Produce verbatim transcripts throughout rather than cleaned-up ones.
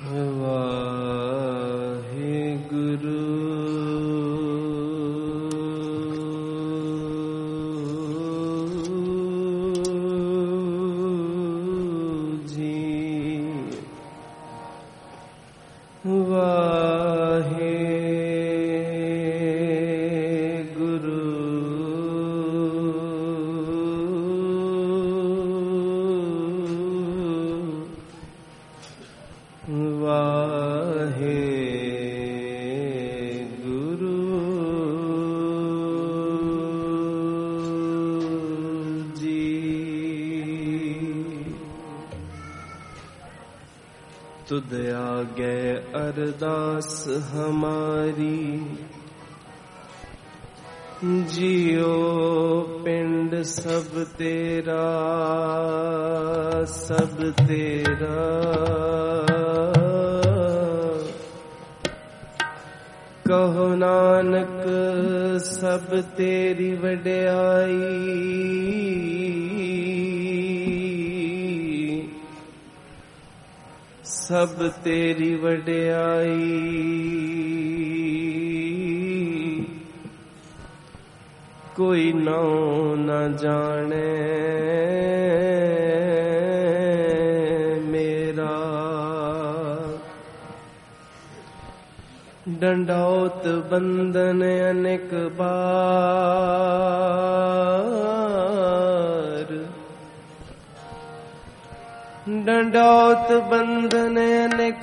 तुद आगे अरदास हमारी, जियो पिंड सब तेरा सब तेरा। कहो नानक सब तेरी वड्याई, सब तेरी वड्याई। कोई नाउ न जाने मेरा, डंडौत बंदन अनेक बार, डंडौत बंधन अनेक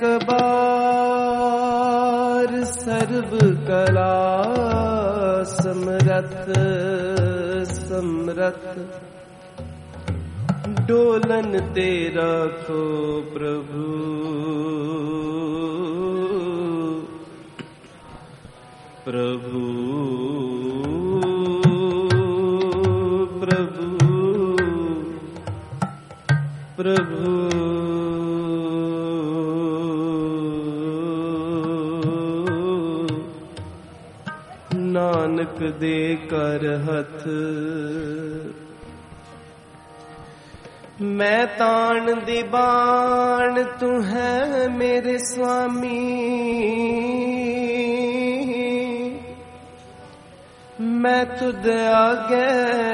बार। सर्व कला समरथ समरथ, डोलन तेरा को प्रभु। प्रभु प्रभु प्रभु। नानक दे कर हथ, मैं तान दी बाण तू है मेरे स्वामी। मैं तुद आगे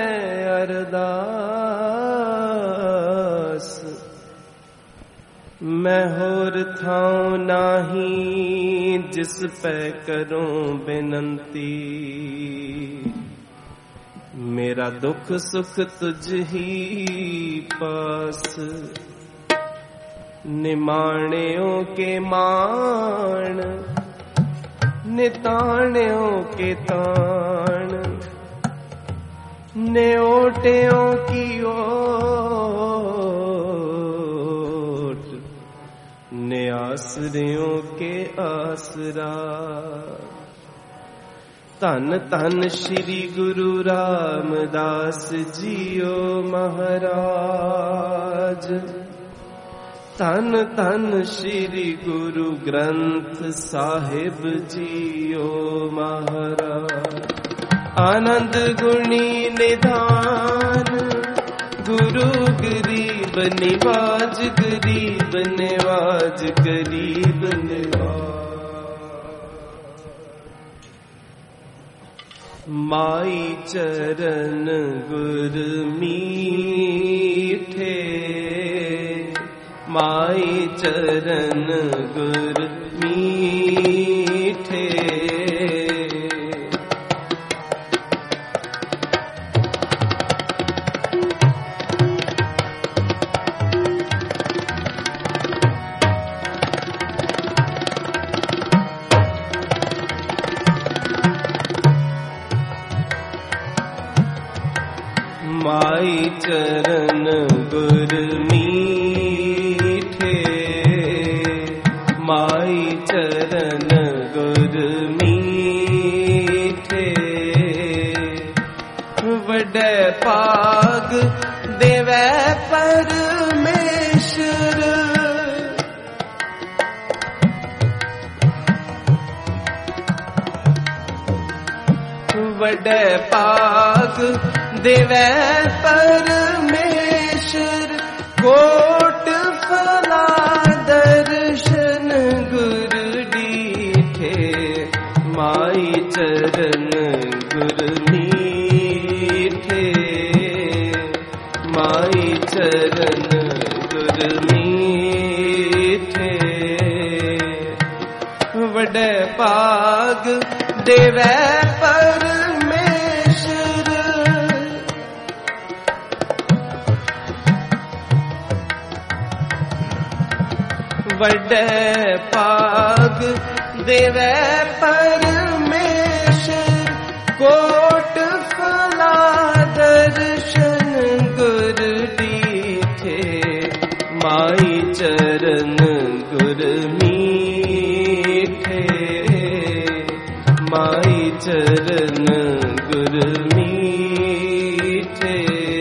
अरदास, मैं होर थाऊं नाही जिस पे करूं बेनंती। मेरा दुख सुख तुझ ही पास, निमाणियों के मान निताणियों के ताण। न्योटियों की ओट, ने आसरियों के आसरा। धन धन श्री गुरु रामदास जियो महाराज। धन धन श्री गुरु ग्रंथ साहिब जियो महाराज। आनंद गुणी निधान, गुरु गरीब निवाज गरीब निवाज गरीब निवाज। माई चरण गुर मीठे, माई चरण गुर मीठे। माई चरण गुर मीठे, माई चरण गुर मीठे। वडे पाग देवै परमेश्वर, वडे पाग देवै परमेश्वर। कोट फला दर्शन चरण गुर मीठे, माई चरण गुर मीठे। वडे पाग देवै परमेश्वर, वडे पाग देवै परमेश्वर। कोट फला दर्शन गुर दीठे, माई चरण गुर मीठे, माई चरण गुर मीठे।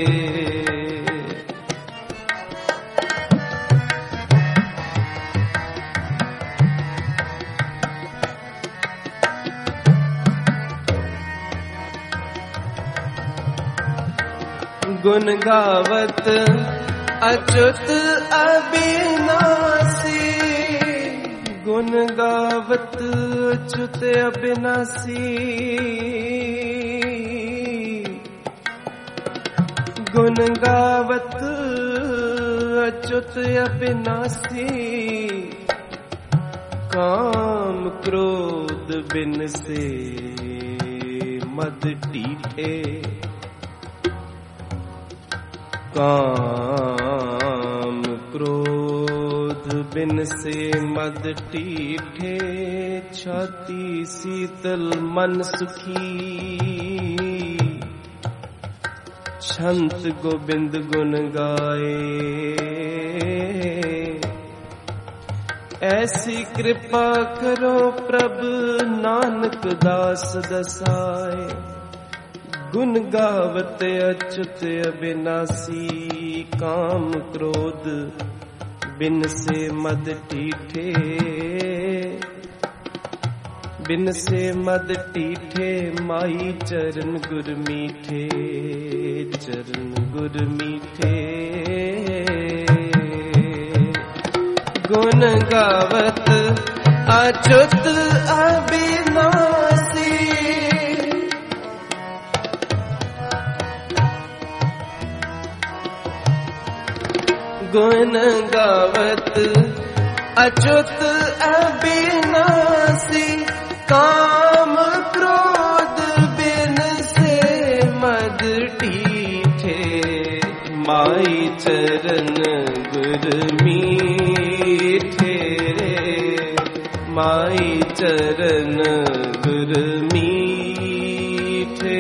गुण गावत अच्युत अविनाशी, गुण गावत अच्युत अविनाशी। गुण गावत अच्युत अविनाशी, काम क्रोध बिन से मद टीठे, काम क्रोध बिन से मद टीठे। छाती शीतल मन सुखी, छंत गोबिंद गुण गाए। ऐसी कृपा करो प्रभु नानक दास दसाए। गुण गावत अच्युत अविनाशी, काम क्रोध बिन से मद टीठे, बिन से मद टीठे। माई चरण गुर मीठे, चरण गुर मीठे। गुण गावत अच्युत अविनाशी, गुण गावत अच्युत अविनाशी। काम क्रोध बिन से मद टीठे, माई चरण गुर मीठे, माई चरण गुर मीठे।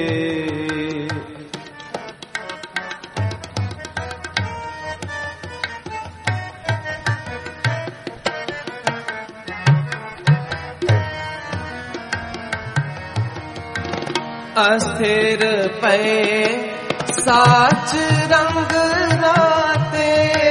अस्थिर पे साच रंग राते,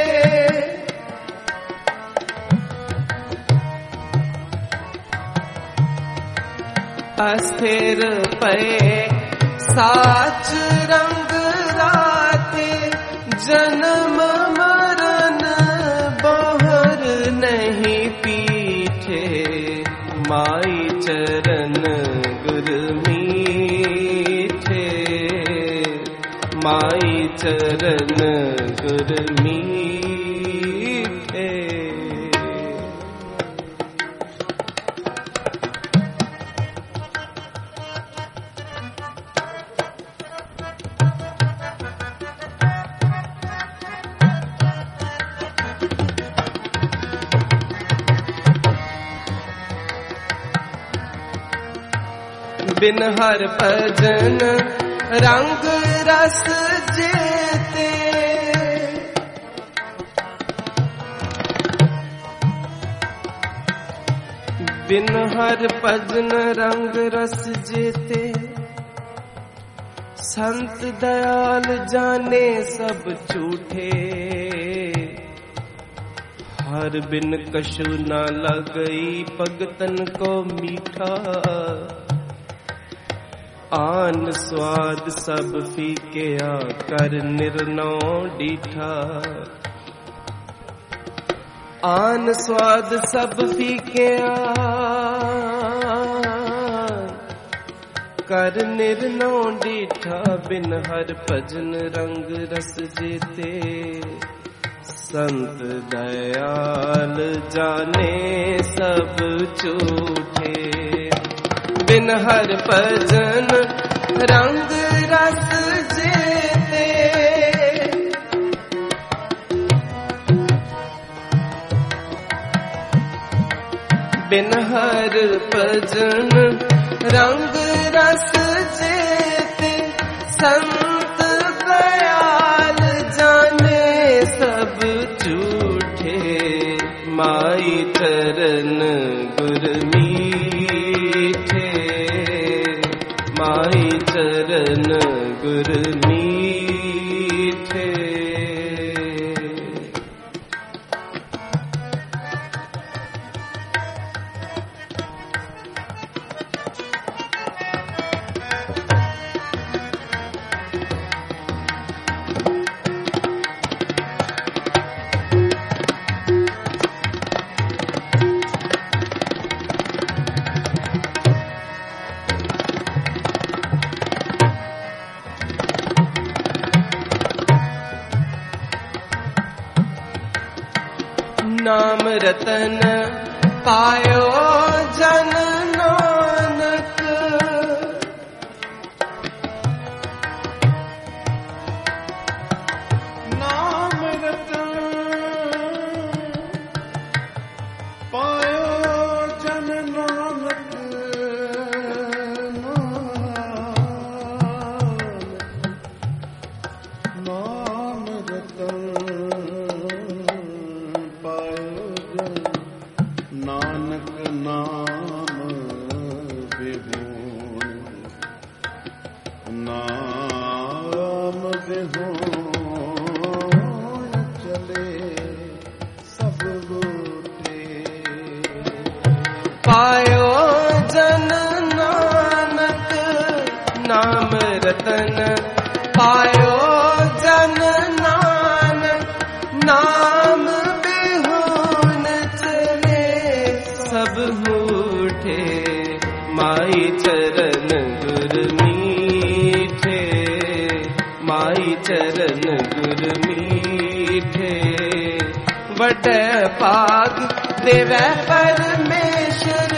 अस्थिर पे साच रंग राते। जन्म मरण बाहर नहीं पीठे, माई चरण गुर मीठे, माई चरण गुर मीठे। बिन हर भजन रंग रस जेते, बिन हर भजन रंग रस जेते। संत दयाल जाने सब झूठे, हर बिन कछु न लगई भगतन को मीठा। आन स्वाद सब फीके आकर निर्नौ डीठा, आन स्वाद सब फीके कर निर्नौ डीठा बिन हर भजन रंग रस जेते संत दयाल जाने सब झूठे बिन हर भजन रंग रस जेते बिन हर भजन रंग रस जेते संत दयाल जाने सब झूठे माई चरण गुर मीठे माई चरण गुर मीठे नाम रतन पायो जन नानक नाम रतन पायो जन नानक नाम रतन नानक नाम विभून नाम विभून चले सब बूटे पायो जन नानक नाम रतन पायो जन नानक नाम सब मूठे माई चरण गुर मीठे माई चरण गुर मीठे वड पाग देवै परमेश्वर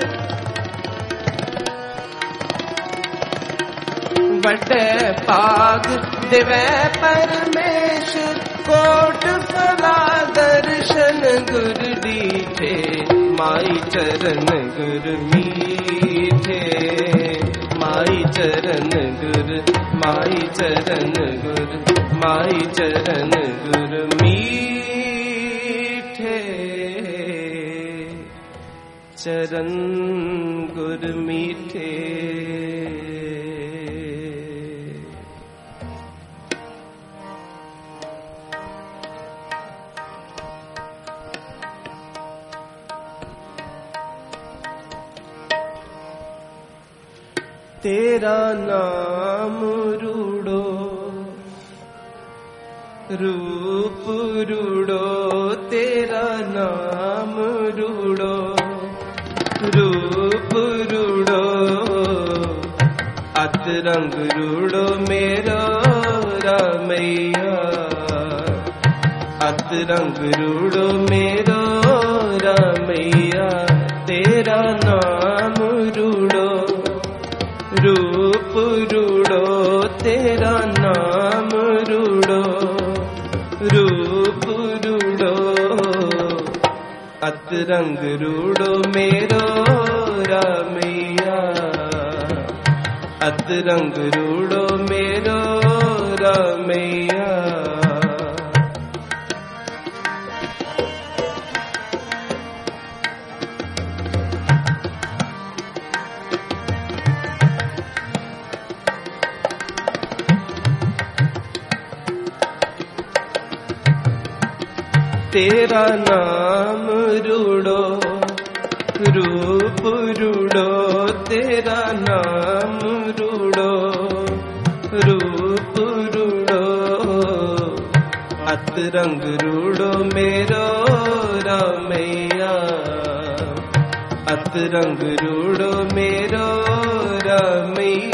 वड पाग देवै परमेश्वर कोट फला दर्शन गुर दीठे माई चरण गुर मीठे माई चरण गुर माई चरण गुर माई चरण गुर मीठे चरण गुर मीठे तेरा नाम रूड़ो रूप रूड़ो तेरा नाम रूड़ो रूप रूड़ो अत रंग रूड़ो मेरो रामैया अत रंग रूड़ो मेरो रामैया तेरा नाम रूड़ो रूप रूड़ो तेरा नाम रूड़ो रूप रूड़ो अत रंग रूड़ो मेरो रामैया अत रंग रूड़ो मेरो रामैया तेरा नाम रूड़ो रूप रूड़ो तेरा नाम रूड़ो रूप रूड़ो अत रंग रूड़ो मेरो रामैया अत रंग रूड़ो मेरो रामैया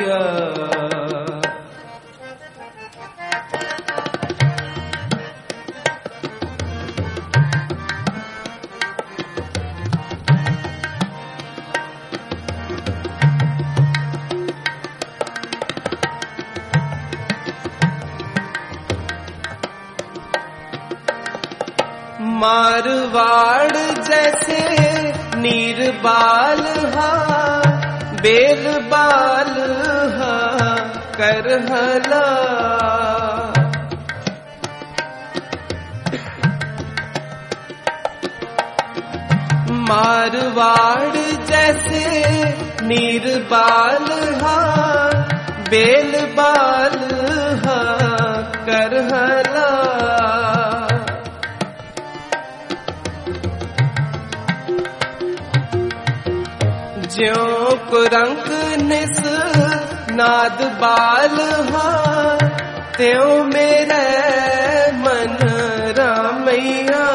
मारवाड़ जैसे नीर बाल हा बेल बाल हा करहला। मारवाड़ जैसे नीर बाल हा बेल बाल हा करहला। ज्यों कुरंक निस नाद बाल हा त्यों मेरे मन रामैया।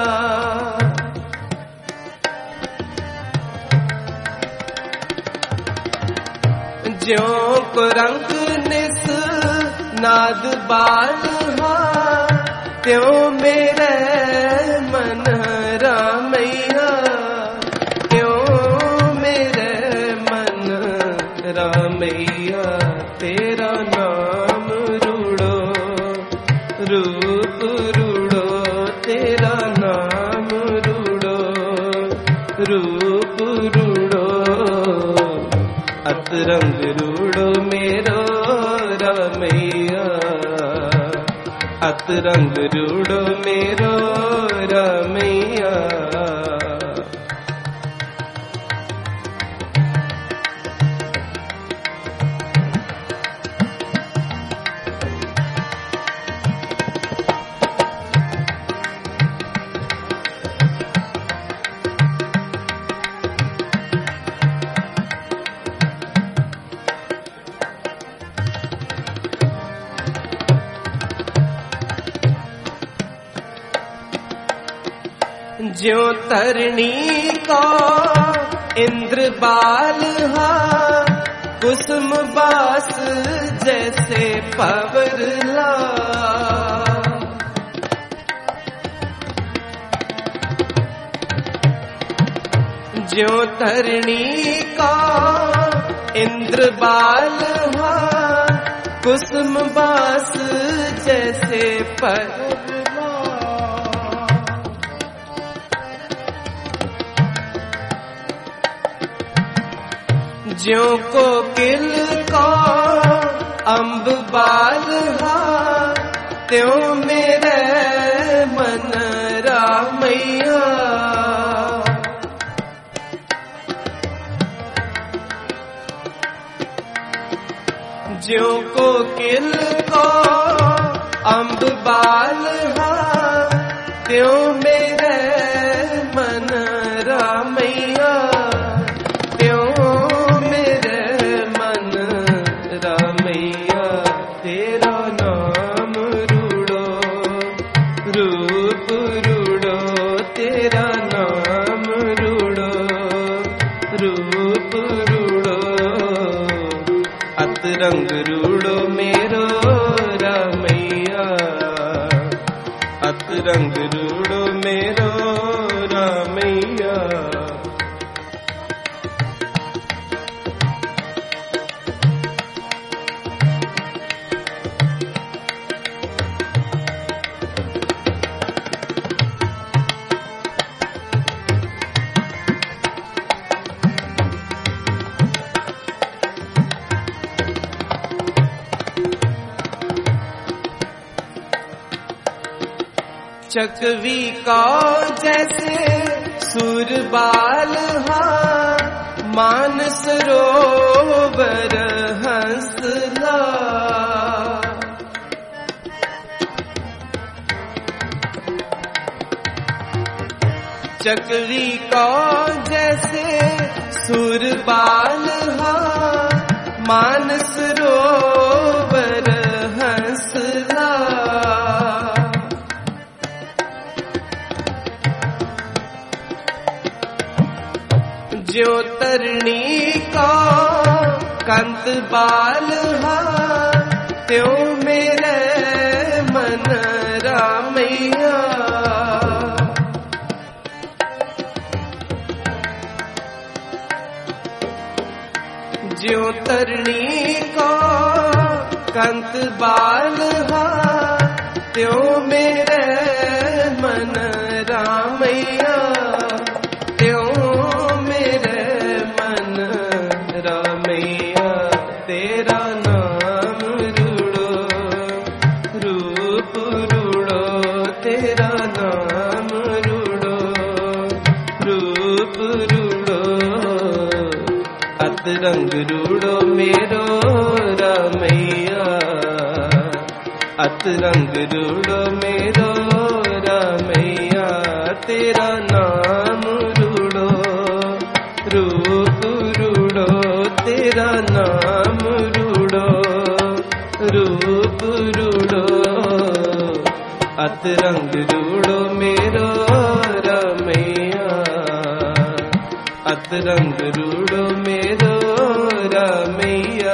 ज्यों कुरंक निस नाद बाल हा त्यों मेरे मन रामैया। त्यों मेरे मन रामैया। तेरा नाम रूड़ो रूप रूड़ो तेरा नाम रूड़ो रूप रूड़ो। अतरंग रूड़ो मेरो रामैया। अतरंग रूड़ो मेरो रामैया। ज्यों तरणी का इंद्र बाल हा कुसुम बास जैसे पवरला। ज्यों तरणी का इंद्र बाल हा कुसुम बास जैसे पवरला। ज्यों कोकिल का अम्ब बाल हा त्यों मेरे मन रामैया। ज्यों कोकिल का अम्ब बाल हा त्यों मेरे मन रामैया। तेरा नाम रूड़ो रूप रूड़ो तेरा नाम रूड़ो रूप रूड़ो। अतरंग रूड़ो मेरो रामैया। अतरंग रूड़ो मेरो रामैया। चकवी का जैसे सुर बाल हा मानस रोवर हंसला। चकवी का जैसे सुर बाल हा मानस रोवर हंसला। ज्यों तरणी का कंत बाल हा त्यों मेरे मन रामैया। ज्यों तरणी का कंत बाल हा त्यों मेरे मन रामैया त्यों मेरे मन रामैया तेरा नाम रूड़ो रूप रूड़ो तेरा नाम रूड़ो रूप रूड़ो अत रंग रूड़ो मेरो रामैया अत रंग रूड़ो मेरो रामैया तेरा नाम रूड़ो रूप रूड़ो तेरा नाम रूड़ो रूप रूड़ो अत रंग रूड़ो मेरो रामैया अत रंग रूड़ो मेरो रामैया।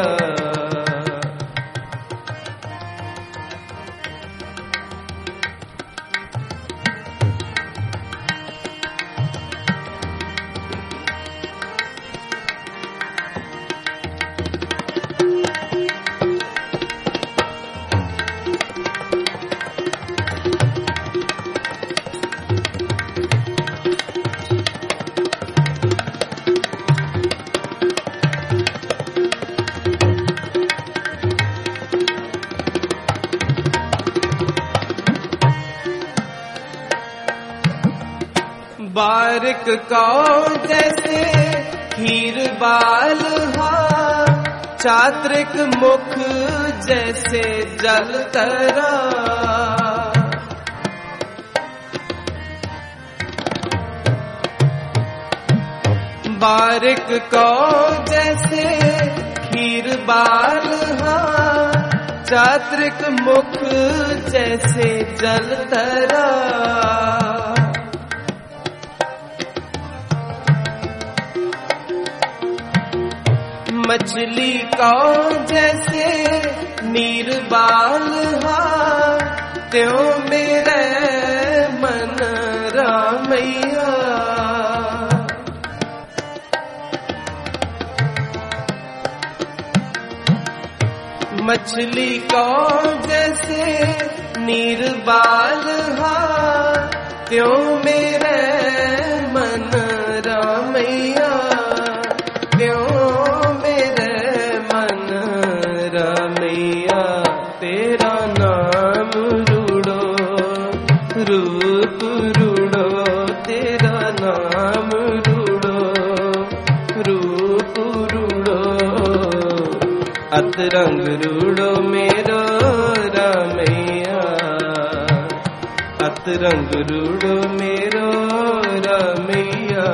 बारिक कौ जैसे हीर बाल हा चात्रिक मुख जैसे जल तरा बारिक कौ जैसे हीर बाल हा चात्रिक मुख जैसे जल तरा मछली कौ जैसे नीर बाल हा त्यों मेरे मन रामैया मछली कौ जैसे नीर बाल हा त्यों मेरे मन रामैया त्यों रामैया तेरा नाम रूड़ो रूप रूड़ो तेरा नाम रूड़ो रूप रूड़ो अत रंग रूड़ो मेरो रामैया अत रंग रूड़ो मेरो रामैया।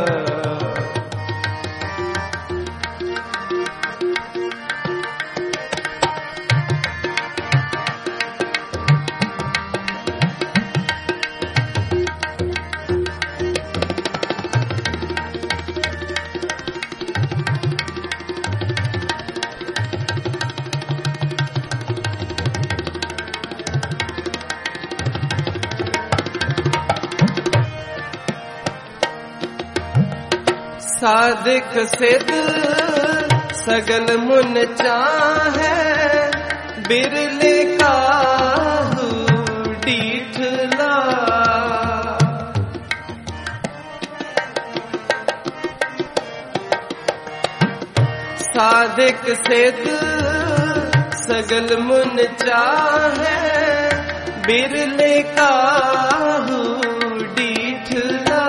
साधिक सिद्ध सगल मुन चाहे बिरले काहू डीठला साधिक सिद्ध सगल मुन चाहे बिरले काहू डीठला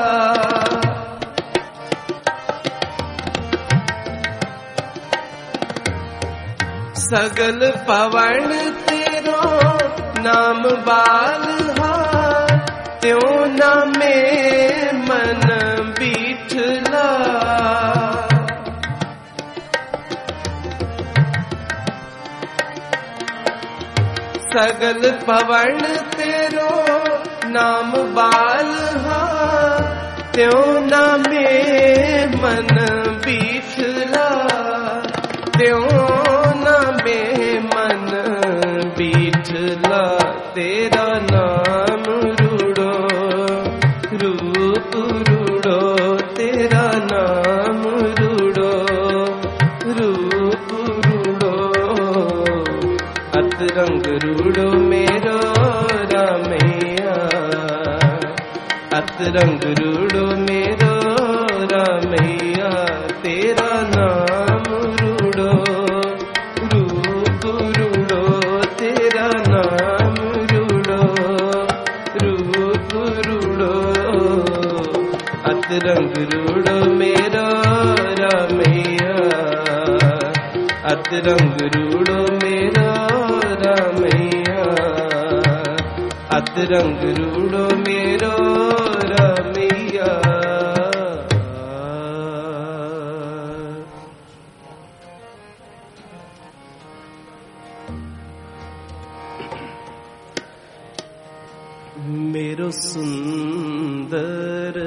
सगल पवन तेरो नाम बाल हा त्यों नामे मन बीठला सगल पवन तेरो नाम बाल हा त्यों नामे मन बीठला त्यों नामे मन बीठला तेरा नाम रूड़ो रूप रूड़ो तेरा नाम रूड़ो रूप रूड़ो अत रंग रूड़ो मेरो रामैया अत रंग रूड़ो मेरो रामैया तेरा नाम रूड़ो, रूप रूड़ो तेरा नाम रूड़ो, रूप रूड़ो अत रंग रूड़ो मेरो रामैया, अत रंग रूड़ो मेरो रामैया, अत रंग रूड़ो मेरो रामैया। मेरो सुंदर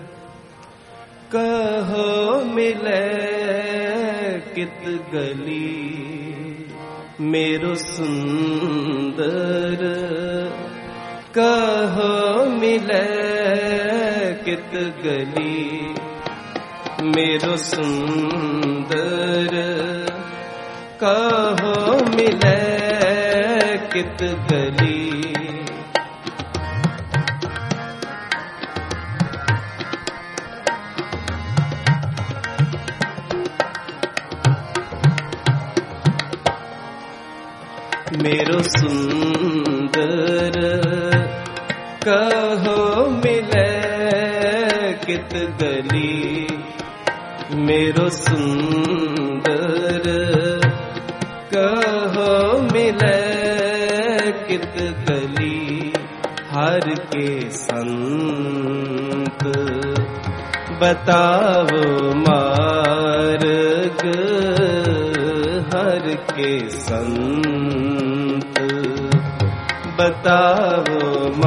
कहो मिले कित गली, मेरो सुंदर कहो मिले कित गली, मेरो सुंदर कहो मिले कित गली। मेरो सुंदर कहो मिले कित गली, मेरो सुंदर कहो मिले कित गली। हर के संत बताओ मार्ग, हर के संत बताओ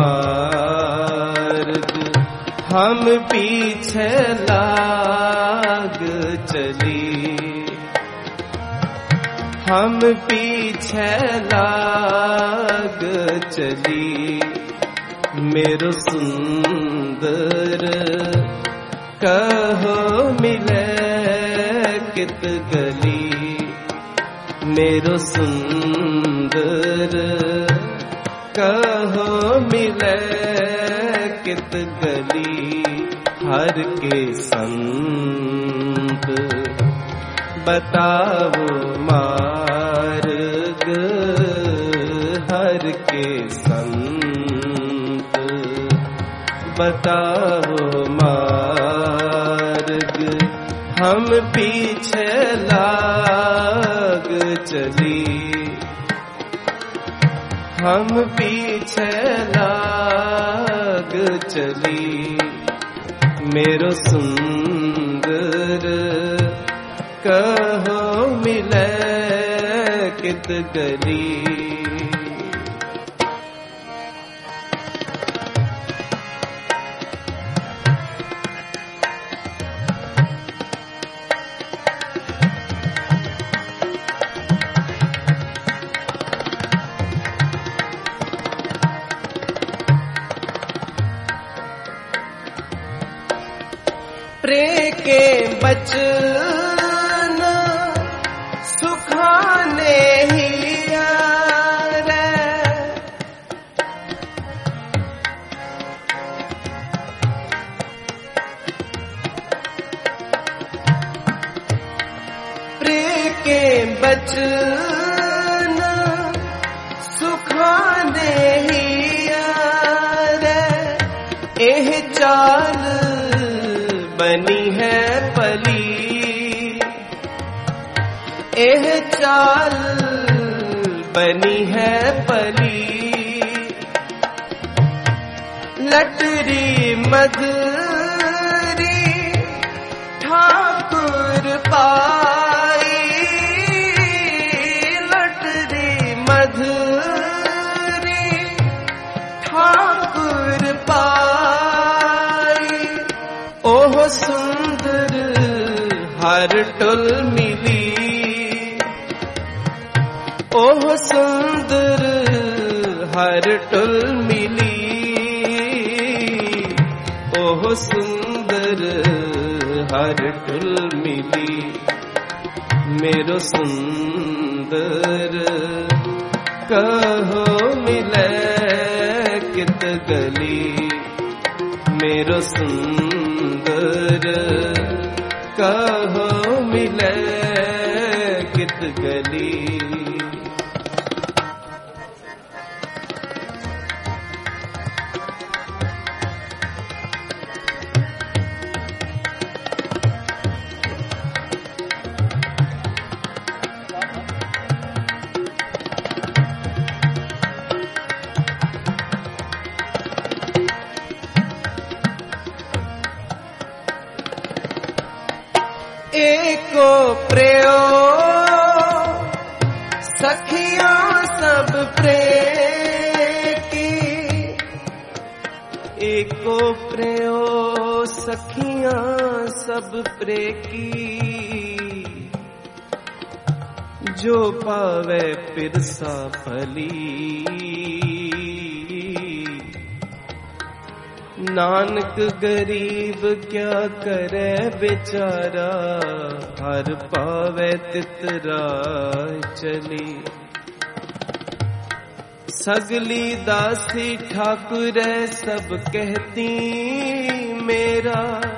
मार्ग, हम पीछे लाग चली, हम पीछे लाग चली। मेरो सुंदर कहो मिले कित गली, मेरो सुंदर कहो मिले कित गली। हर के संत बताओ मार्ग, हर के संत बताओ मार्ग, हम पीछे लाग चली, हम पीछे लाग चली। मेरो सुंदर कहो मिले कित गली। प्रेम के बचन सुखाने ही यारे, प्रेम के बचन सुखाने ही यारे। एह चाल बनी है पली, एह चाल बनी है पली। लटरी मधुरी ठाकुर पाई, लटरी मधुरी ठाकुर पाई। ओह सुंदर हर टुल मिली, ओह सुंदर हर टुल मिली, ओह सुंदर हर टुल मिली। मेरो सुंदर कहो मिले कित गली, मेरो सुंदर कहो मिले कित गली। एको प्रेयो सखियां सब प्रे की, एको प्रेयो सखियां सब प्रे की, जो पावे पिरसा फली। नानक गरीब क्या करे बेचारा, हर पावे तितरा चली। सगली दासी ठाकुर सब कहती मेरा,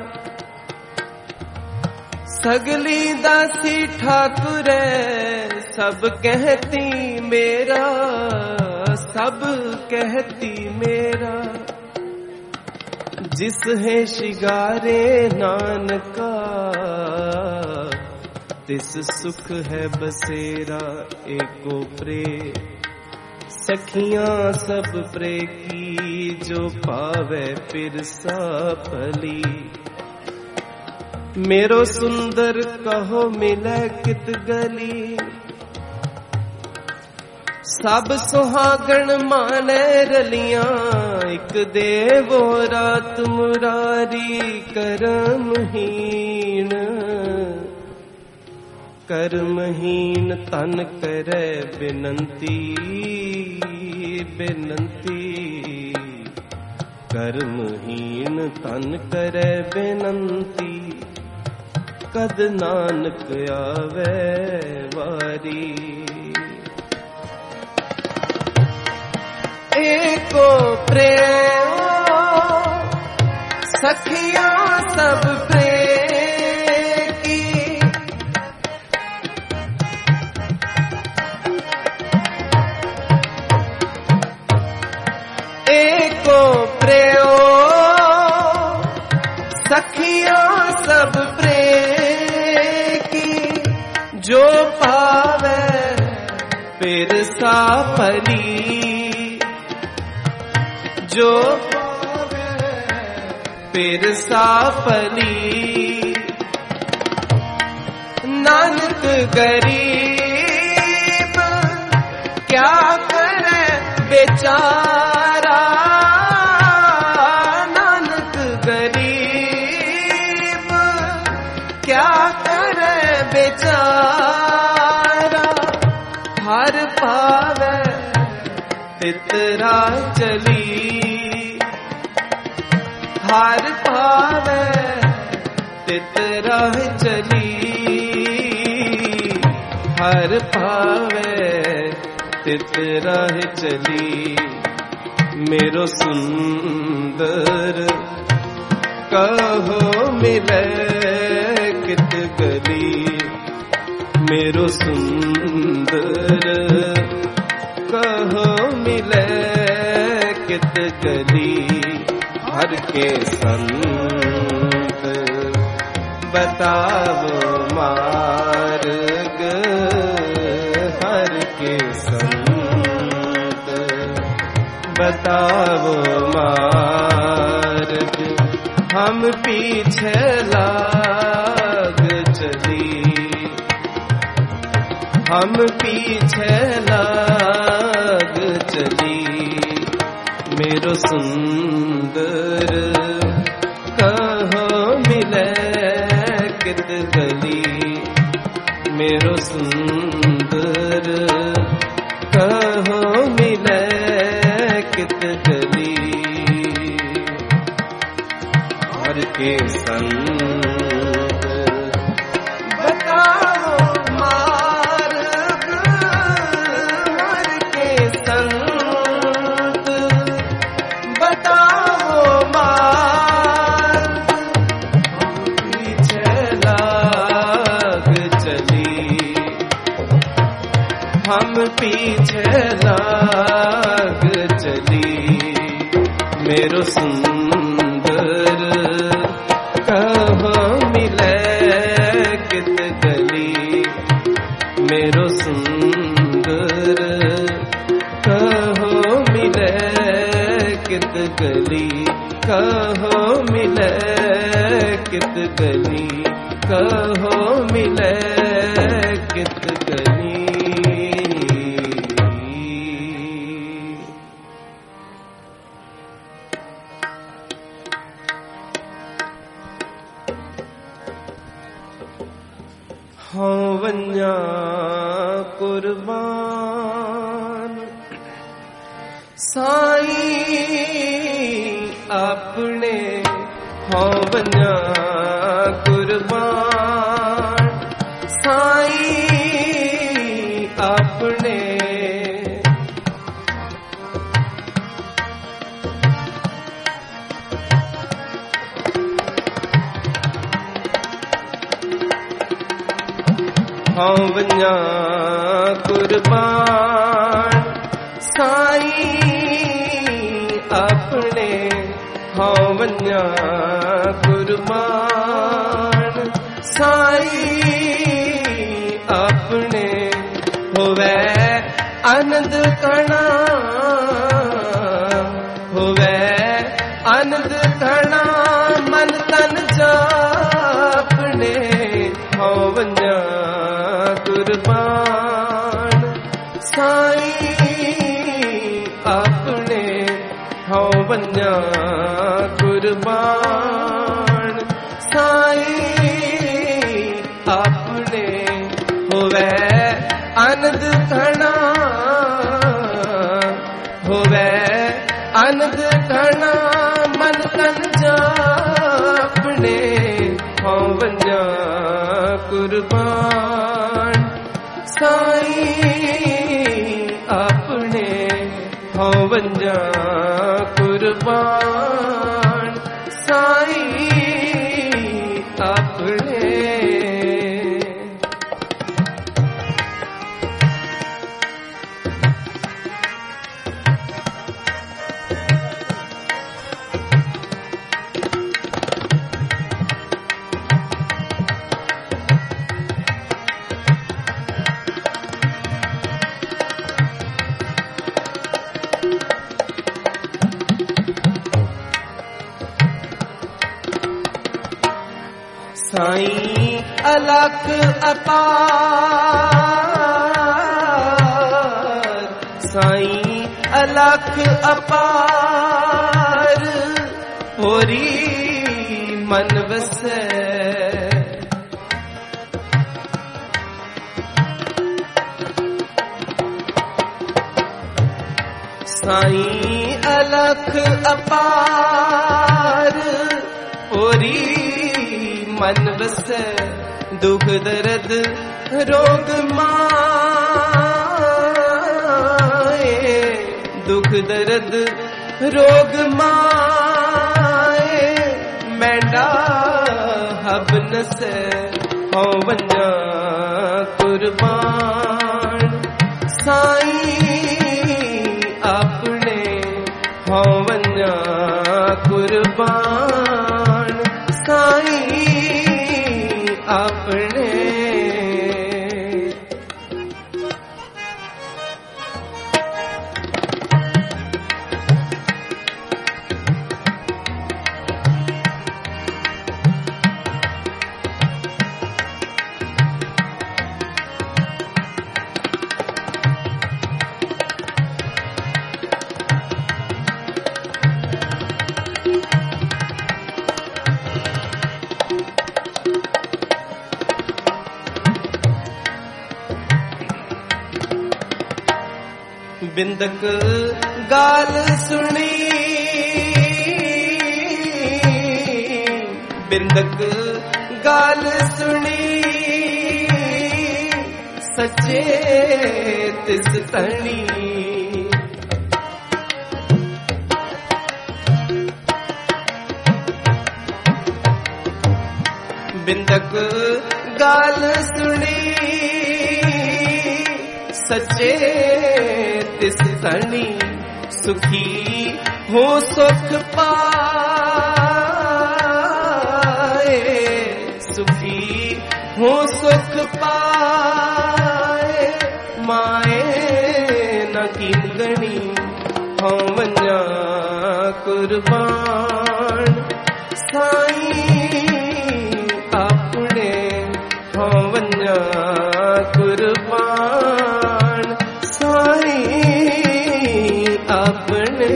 सगली दासी ठाकुर सब कहती मेरा, सब कहती मेरा। जिस है शिगारे नानका, तिस सुख है बसेरा। एको प्रे सखियां सब प्रे की, जो पावे पिरसा फली। मेरो सुंदर कहो मिले कित गली, सब सुहागण माने रलियां। एक देवो रात मुरारी, कर्महीन कर्महीन तन करे बिनंती बिनंती। कर्महीन तन करे बिनंती, कद नानक आवे वारी। एको प्रेम सखियां सब प्रे की, एको प्रेम सखियां सब प्रे की, जो पावे पिरसा फली। जो पिरसा फली। नानक गरीब क्या करे बेचारा, नानक गरीब क्या करे बेचारा। हर पावे तितरा चली, हर पावे तितरा चली। हर पावे तितरा चली। मेरो सुंदर कहो मिले कित गली। मेरो सुंदर कहो मिले कित गली। हर के संत बताओ मार्ग, हर के संत बताओ मार्ग। हम पीछे लाग चली, हम पीछे लाग चली। मेरो सुंदर कहो मिले कित गली। मेरो सुंदर कहो मिले कित गली। हर के संत बताओ मार्ग, हर के संत बताओ मार्ग। पीछे लाग चली मेरो सुंदर कहो मिले कित गली मेरो सुंदर कहो मिले कित गली कहो मिले कित गली कहो मिले कित गली हाँ वन्या कुर्बान साईं अपने हाँ वन्या कुर्बान साईं अपने हाँ वन्या कुर्बान साईं अपने हाँ वन्या कुर्बान साईं अपने होवे आनंद कणा होवे आनंद कणा मन तन जापने हाँ वन्या कुर्बान साईं अपने हाँ वन्या कुर्बान साईं अपने होवे आनंद कणा होवे आनंद कणा मन तन जापने हाँ वन्या कुर्बान साईं अपने हाँ वन्या कुर्बान साईं अपने साईं अलख अपार साईं अलख अपार होरी मन वसै साईं अलख अपार होरी मन वसै दुख दर्द रोग माए दुख दर्द रोग माए मैंडा हब नसै हाँ वन्या कुर्बान साईं अपने हाँ वन्या कुर्बान साईं अपने बिंदक गाल सुनी बिंदक गाल सुनी सच्चे तिस तणी बिंदक गाल सुनी सचे तिस तणी सुखी हो सुख पाए, सुखी हो सुख पाए। माए न कींगणी हों वन्या कुर्बान, साईं अपने हों वन्या कुर्बान, साईं अपने।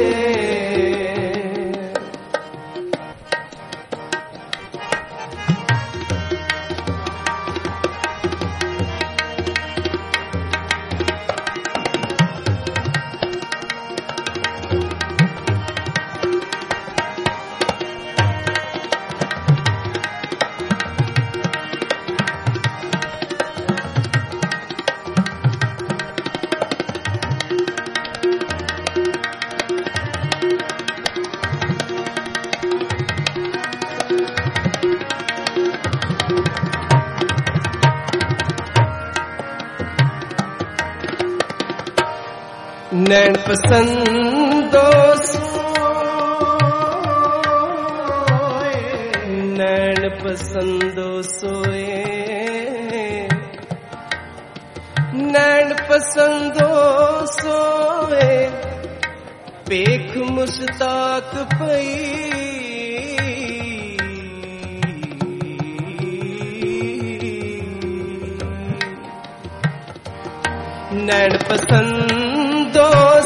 नैन पसंदो सोए, नैन पसंदो सोए, नैन पसंदो सोए। पेख मुश्ताक पई, नैन पसंदो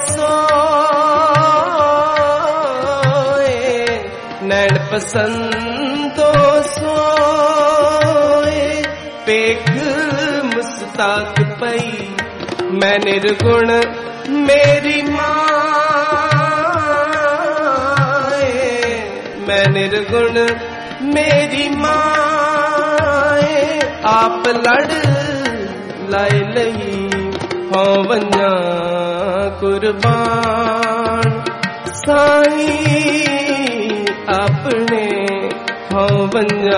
सोए, नैन पसंदो सोए। पेख मुस्ताक पई, मैं निर्गुण मेरी माए, मैं निर्गुण मेरी माए। आप लड़ लाए लई हों वन्या कुर्बान, साईं अपने हों वन्या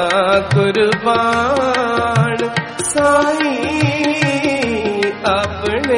कुर्बान, साईं अपने।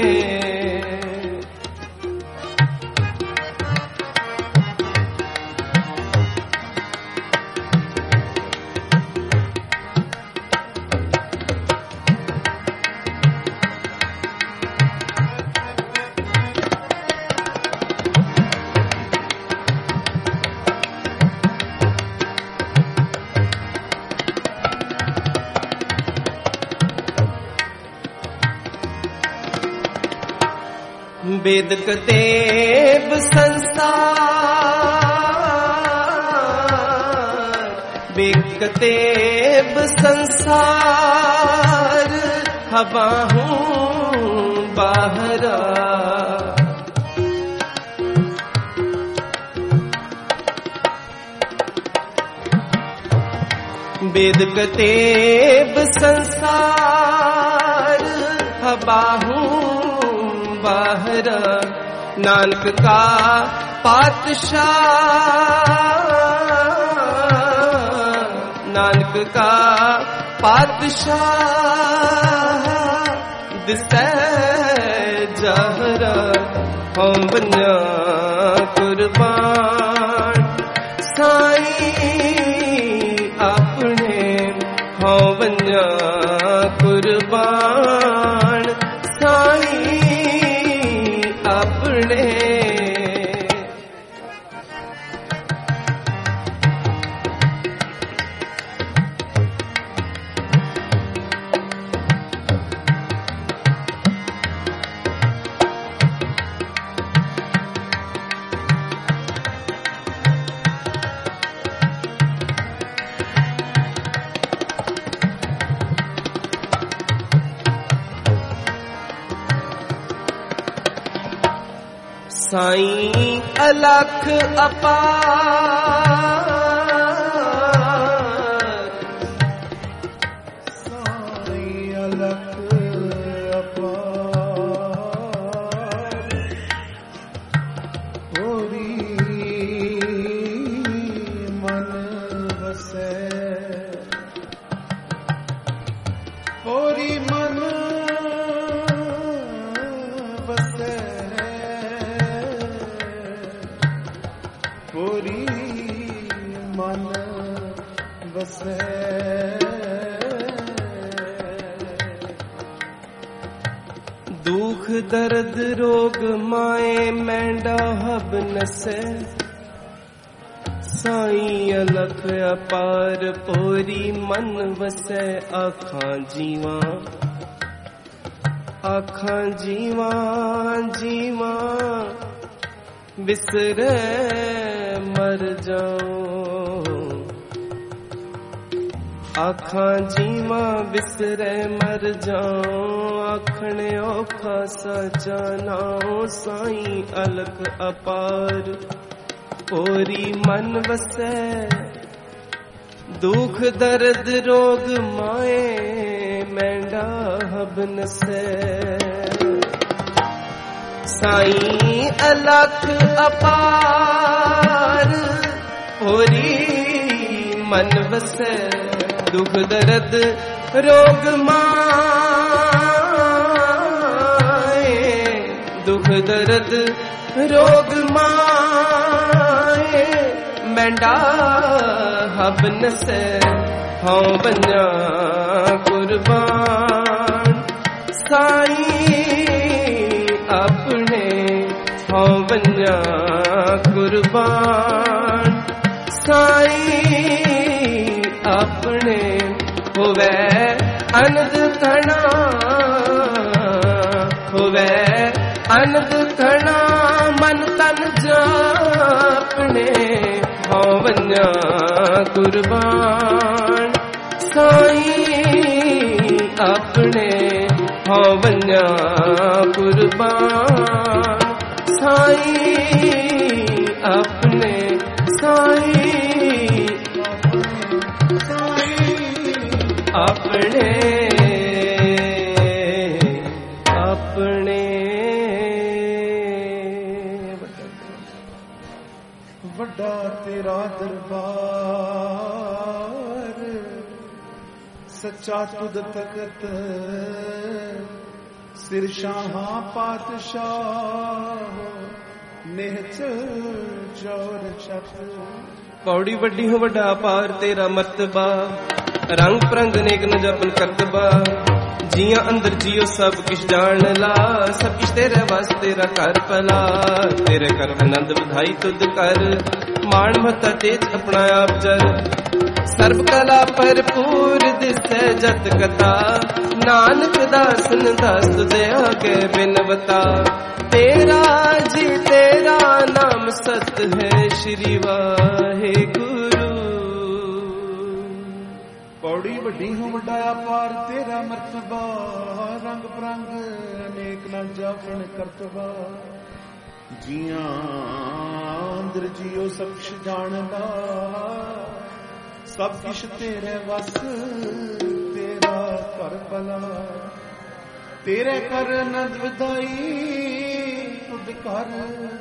वेद कतेब संसार, वेद कतेब संसार। हवा हूँ बाहरा, वेद कतेब संसार। हवा हूँ बाहरा, नानक का पातशाह, नानक का पातशाह। दिसै जहरा हों वन्या कुर्बान, साईं अपने हों वन्या कुर्बान, साईं अपने। साईं अलख अपार, साईं अलख अपार। होरी मन वसै, होरी मन ਮਨ ਵਸੈ। ਦੁਖ ਦਰਦ ਰੋਗ ਮਾਏ ਮੈਂਡਾ ਹਬ ਨਸੈ। ਸਾਈਂ ਅਲਖ ਅਪਾਰ ਪੋਰੀ ਮਨ ਵਸੈ। ਆਖਾਂ ਜੀਵਾਂ ਆਖਾਂ ਜੀਵਾਂ ਜੀਵਾਂ ਬਿਸਰੇ ਮਰ ਜਾਉ। ਆਖਾਂ ਜੀਵਾਂ ਬਿਸਰੇ ਮਰ ਜਾਉ। ਆਖਣ ਔਖਾ ਸਾਚਾ ਨਾਉ। ਸਾਈਂ ਅਲਖ ਅਪਾਰ ਪੋਰੀ ਮਨ ਵਸੈ। ਦੁਖ ਦਰਦ ਰੋਗ ਮਾਏ ਮੈਂਡਾ ਹਬ ਨਸੈ। ਸਾਈਂ ਅਲਖ ਅਪਾਰ ਪੋਰੀ ਮਨ ਵਸੈ। ਦੁਖ ਦਰਦ ਰੋਗ ਮਾਏ ਦੁਖ ਦਰਦ ਰੋਗ ਮਾਏ ਮੈਂਡਾ ਹਬ ਨਸੈ। ਹਉ ਬੰਨਾ ਕੁਰਬਾਨ ਸਾਈਂ ਆਪਣੇ। ਹਉ ਬੰਨਾ ਕੁਰਬਾਨ ਸਾਈਂ ਆਪਣੇ। ਹੋਵੇ ਅਨੰਦ ਕਣਾ ਹੋਵੇ ਅਨੰਦ ਕਣਾ ਮਨ ਤਨ ਜਾਪਣੇ। ਹਉ ਬੰਨਾ ਕੁਰਬਾਨ ਸਾਈਂ ਆਪਣੇ। ਹਉ ਬੰਨਾ ਕੁਰਬਾਨ ਸਾਈਂ ਆਪਣੇ। ਸਾਈਂ ਆਪਣੇ ਆਪਣੇ। ਵੱਡਾ ਤੇਰਾ ਦਰਬਾਰ ਸੱਚਾ ਤੁਧ ਤਖਤ। ਸਿਰ ਸ਼ਾਹਾਂ ਪਾਤਸ਼ਾਹ ਨਿਹਚਲ ਚੌਰ ਛਤ। ਪੌੜੀ ਵੱਡੀ ਹੋ ਵੱਡਾ ਪਾਰ ਤੇਰਾ ਮਰਤਬਾ। ਰੰਗ ਪ੍ਰੰਗ ਨੇਕ ਨ ਜਪਨ ਕਰਤਬਾ। ਜੀਆਂ ਅੰਦਰ ਜੀਓ ਸਭ ਕਿਛ ਜਾਣ ਲਾ। ਸਭ ਕਿਛ ਤੇਰੇ ਵਾਸਤੇ ਤੇਰਾ ਘਰ ਭਲਾ। ਤੇਰੇ ਕਰ ਆਨੰਦ ਵਧਾਈ ਤੁਧ ਕਰ। ਮਾਣ ਮਤਾ ਤੇਜ ਆਪਣਾ ਆਪ ਜਰ। ਸਰਬ ਕਲਾ ਭਰਪੂਰ ਦਿਸੈ ਜਤ ਕਥਾ। ਨਾਨਕ ਦਾਸਨ ਦਾਸ ਤੁਦੇ ਆਗੇ ਬਿਨਵਤਾ। ਤੇਰਾ ਜੀ ਤੇਰਾ ਨਾਮ ਸਤ ਹੈ ਸ਼੍ਰੀ ਵਾਹਿਗੁਰੂ। ਪੌੜੀ ਵੱਡੀ ਹੋ ਵੱਡਾ ਅਪਾਰ ਤੇਰਾ ਮਰਤਬਾ। ਰੰਗ ਬਰੰਗ ਅਨੇਕ ਨਾ ਜਾਪਣ ਕਰਤਬਾ। ਜੀਆਂ ਅੰਦਰ ਜੀਓ ਸਭ ਕੁਛ ਜਾਣਦਾ। ਸਭ ਕੁਛ ਤੇਰੇ ਵਸ ਤੇਰਾ ਘਰ ਭਲਾ। ਤੇਰੇ ਕਰ ਆਨੰਦ ਵਧਾਈ ਤੁਧ ਕਰ।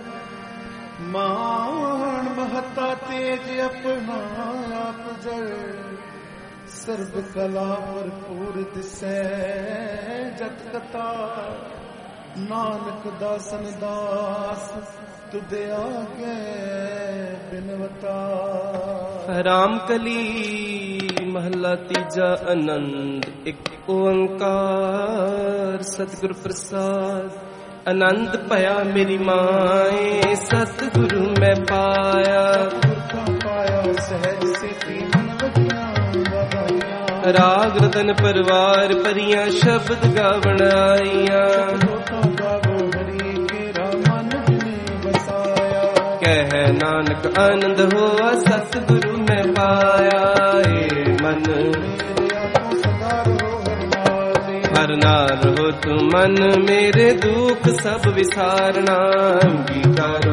ਮਾਣ ਮਹੱਤਾ ਤੇਜ ਆਪਣਾ ਆਪ ਜਰ। ਸਰਬ ਕਲਾ ਭਰਪੂਰ ਦਿਸੈ ਜਤ ਕਥਾ। ਨਾਨਕ ਦਾਸਨ ਦਾਸ ਤੁਦੇ ਆਗੇ ਬਿਨਵਤਾ। ਰਾਮ ਕਲੀ ਮਹੱਲਾ ਤੀਜਾ। ਆਨੰਦ ਇੱਕ ਓੰਕਾਰ ਸਤਿਗੁਰ ਪ੍ਰਸਾਦ। ਆਨੰਦ ਭਇਆ ਮੇਰੀ ਮਾਏ ਸਤਿਗੁਰੂ ਮੈਂ ਪਾਇਆ। ਗੁਰਖਾਂ ਪਾਇਆ ਸਹਿਜ ਸੇਤੀ ਮਨ ਵਜੀਆਂ ਵਧਾਈਆਂ। ਰਾਗ ਰਤਨ ਪਰਿਵਾਰ ਭਰੀਆਂ ਸ਼ਬਦ ਗਾਵਣ ਆਈਆਂ। ਕਹਿ ਨਾਨਕ ਆਨੰਦ ਹੋਆ ਸਤਿਗੁਰੂ ਮੈਂ ਪਾਇਆ। ਏ ਮਨ ਹਰ ਨਾਲ ਹੋ ਤੂੰ ਮਨ ਮੇਰੇ ਦੁੱਖ ਸਭ ਵਿਸਾਰਨਾ। ਅੰਗੀਕਾਰੋ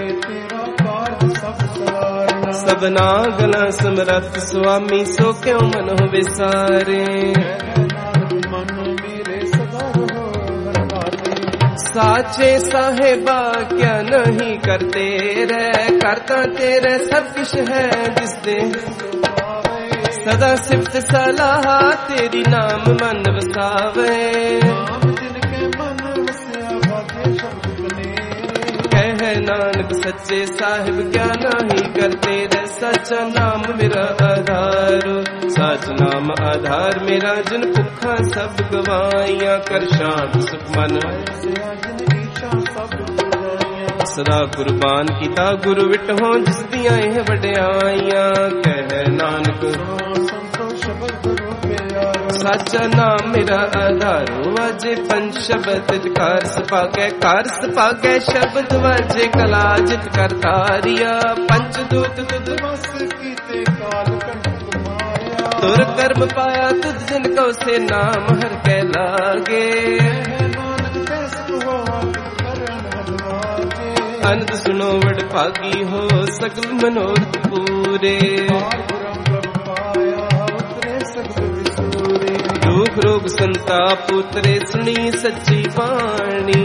ਸਭਨਾ ਗਲਾਂ ਸਮਰੱਥ ਸੁਆਮੀ ਸੋ ਕਿਉ ਮਨ ਹੋ ਵਿਸਾਰੇ। साचे साहेबा क्या नहीं करते रे। करता तेरे सब कुछ है जिस दे। सदा सिफ्त सलाह तेरी नाम मन वसावे। कह नानक सच्चे साहिब क्या नाही करते रे सच्चा नाम मेरा आधार सच नाम आधार मेरा जिन भुखा सब गवाइया कर शांत सुख मन सदा कुर्बान कीता गुरु विटहो जिस दियां एह वड्याइयां कह नानक साचा नाम मेरा आधार वाजे पंच शब्द कार सपाकै कार सपाकै शब्द वाजे कला जित कर तारिया पंच दूत तुद बस कीते काल कंठ माया तुर कर्म पाया तुद जिन को से नाम हर के लागे अनंत सुनो वड भागी हो सकल मनोरथ पूरे दुख रोग संताप उतरे सुनी सच्ची बाणी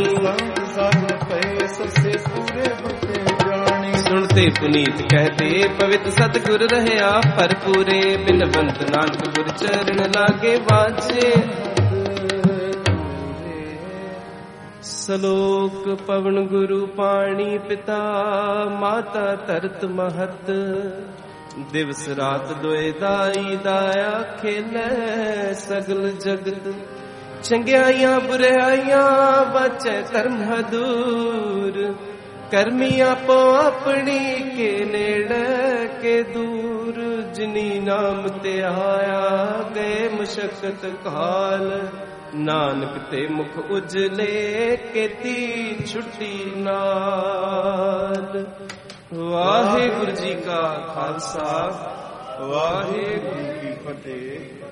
सुनते पुनीत कहते पवित्र सतगुर रहया भरपूरे बिन बंत नानक गुर चरण लागे बाजे सलोक पवन गुरु पाणी पिता माता तरत महत दिवस रात दोए दाई दाया खेलै सगल जगत चंगियाइयां बुराइयां बचै धर्म दूर करमी आपो अपनी के नेड़े के दूर जिनी नाम ते आया गए मुशक्कत काल नानक ते मुख उजले केती छुट्टी नाल वाहिगुरु जी का खालसा वाहिगुरु की फतेह।